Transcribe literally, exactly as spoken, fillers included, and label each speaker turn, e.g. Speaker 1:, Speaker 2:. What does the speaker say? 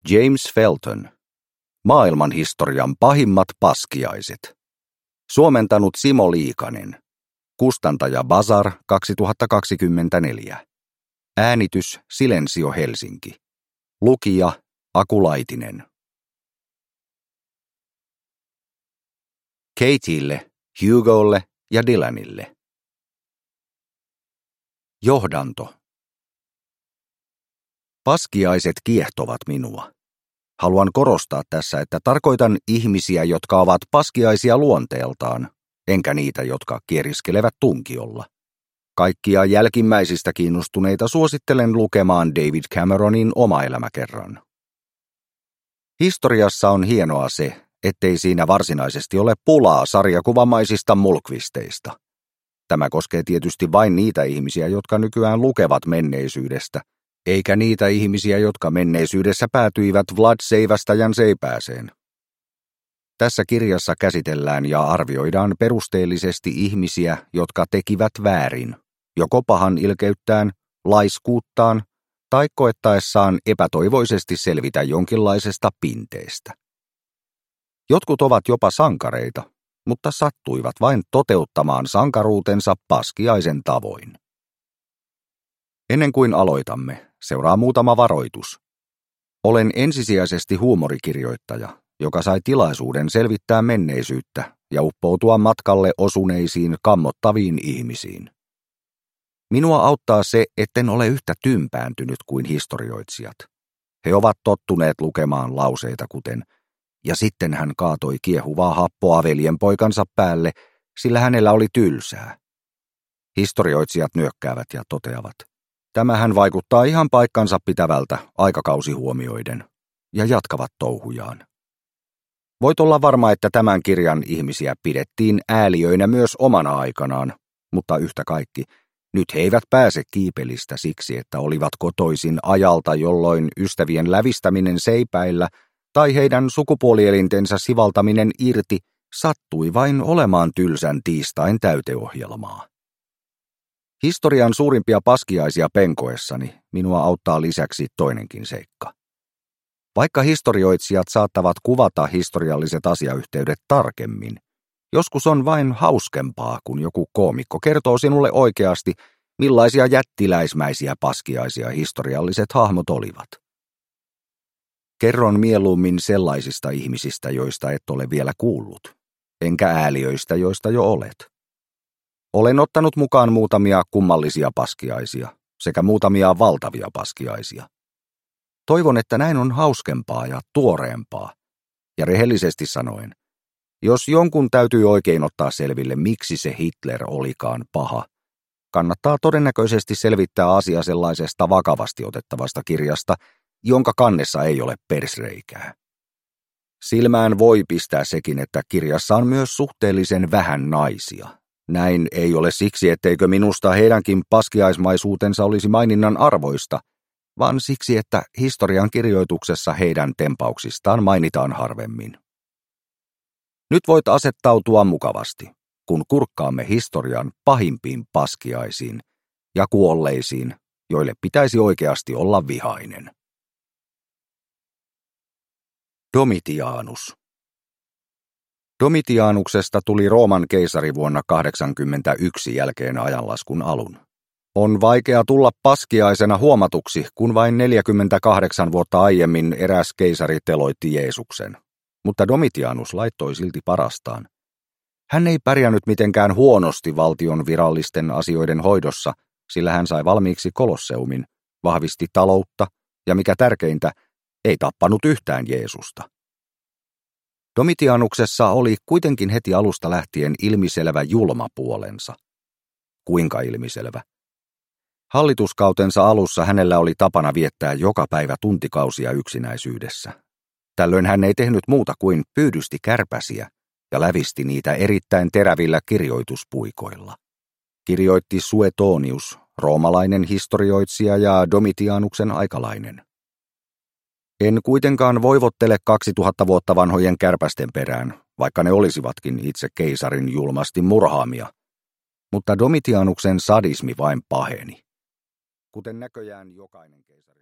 Speaker 1: James Felton. Maailmanhistorian pahimmat paskiaiset. Suomentanut Simo Liikanen. Kustantaja Bazar kaksituhattakaksikymmentäneljä. Äänitys Silensio Helsinki. Lukija Aku Laitinen. Katieille, Hugolle ja Dylanille. Johdanto. Paskiaiset kiehtovat minua. Haluan korostaa tässä, että tarkoitan ihmisiä, jotka ovat paskiaisia luonteeltaan, enkä niitä, jotka kieriskelevät tunkiolla. Kaikkia jälkimmäisistä kiinnostuneita suosittelen lukemaan David Cameronin Oma elämäkerran. Historiassa on hienoa se, ettei siinä varsinaisesti ole pulaa sarjakuvamaisista mulkvisteista. Tämä koskee tietysti vain niitä ihmisiä, jotka nykyään lukevat menneisyydestä, eikä niitä ihmisiä, jotka menneisyydessä päätyivät Vlad Seivästäjän seipääseen. Tässä kirjassa käsitellään ja arvioidaan perusteellisesti ihmisiä, jotka tekivät väärin, joko pahan ilkeyttään, laiskuuttaan tai koettaessaan epätoivoisesti selvitä jonkinlaisesta pinteestä. Jotkut ovat jopa sankareita, mutta sattuivat vain toteuttamaan sankaruutensa paskiaisen tavoin. Ennen kuin aloitamme, seuraa muutama varoitus. Olen ensisijaisesti huumorikirjoittaja, joka sai tilaisuuden selvittää menneisyyttä ja uppoutua matkalle osuneisiin kammottaviin ihmisiin. Minua auttaa se, etten ole yhtä tympääntynyt kuin historioitsijat. He ovat tottuneet lukemaan lauseita kuten ja sitten hän kaatoi kiehuvaa happoa veljenpoikansa päälle, sillä hänellä oli tylsää. Historioitsijat nyökkäävät ja toteavat. Tämähän vaikuttaa ihan paikkansa pitävältä aikakausi huomioiden, ja jatkavat touhujaan. Voit olla varma, että tämän kirjan ihmisiä pidettiin ääliöinä myös omana aikanaan, mutta yhtä kaikki, nyt he eivät pääse kiipelistä siksi, että olivat kotoisin ajalta, jolloin ystävien lävistäminen seipäillä tai heidän sukupuolielintensä sivaltaminen irti sattui vain olemaan tylsän tiistain täyteohjelmaa. Historian suurimpia paskiaisia penkoessani minua auttaa lisäksi toinenkin seikka. Vaikka historioitsijat saattavat kuvata historialliset asiayhteydet tarkemmin, joskus on vain hauskempaa, kun joku koomikko kertoo sinulle oikeasti, millaisia jättiläismäisiä paskiaisia historialliset hahmot olivat. Kerron mieluummin sellaisista ihmisistä, joista et ole vielä kuullut, enkä ääliöistä, joista jo olet. Olen ottanut mukaan muutamia kummallisia paskiaisia sekä muutamia valtavia paskiaisia. Toivon, että näin on hauskempaa ja tuoreempaa. Ja rehellisesti sanoen, jos jonkun täytyy oikein ottaa selville, miksi se Hitler olikaan paha, kannattaa todennäköisesti selvittää asia sellaisesta vakavasti otettavasta kirjasta, jonka kannessa ei ole persreikää. Silmään voi pistää sekin, että kirjassa on myös suhteellisen vähän naisia. Näin ei ole siksi, etteikö minusta heidänkin paskiaismaisuutensa olisi maininnan arvoista, vaan siksi, että historian kirjoituksessa heidän tempauksistaan mainitaan harvemmin. Nyt voit asettautua mukavasti, kun kurkkaamme historian pahimpiin paskiaisiin ja kuolleisiin, joille pitäisi oikeasti olla vihainen. Domitianus. Domitianuksesta tuli Rooman keisari vuonna kahdeksankymmentäyksi jälkeen ajanlaskun alun. On vaikea tulla paskiaisena huomatuksi, kun vain neljäkymmentäkahdeksan vuotta aiemmin eräs keisari teloitti Jeesuksen. Mutta Domitianus laittoi silti parastaan. Hän ei pärjännyt mitenkään huonosti valtion virallisten asioiden hoidossa, sillä hän sai valmiiksi Kolosseumin, vahvisti taloutta ja mikä tärkeintä, ei tappanut yhtään Jeesusta. Domitianuksessa oli kuitenkin heti alusta lähtien ilmiselvä julma puolensa. Kuinka ilmiselvä? Hallituskautensa alussa hänellä oli tapana viettää joka päivä tuntikausia yksinäisyydessä. Tällöin hän ei tehnyt muuta kuin pyydysti kärpäsiä ja lävisti niitä erittäin terävillä kirjoituspuikoilla. Kirjoitti Suetonius, roomalainen historioitsija ja Domitianuksen aikalainen. En kuitenkaan voivottele kaksituhatta vuotta vanhojen kärpästen perään, vaikka ne olisivatkin itse keisarin julmasti murhaamia. Mutta Domitianuksen sadismi vain paheni. Kuten näköjään jokainen keisari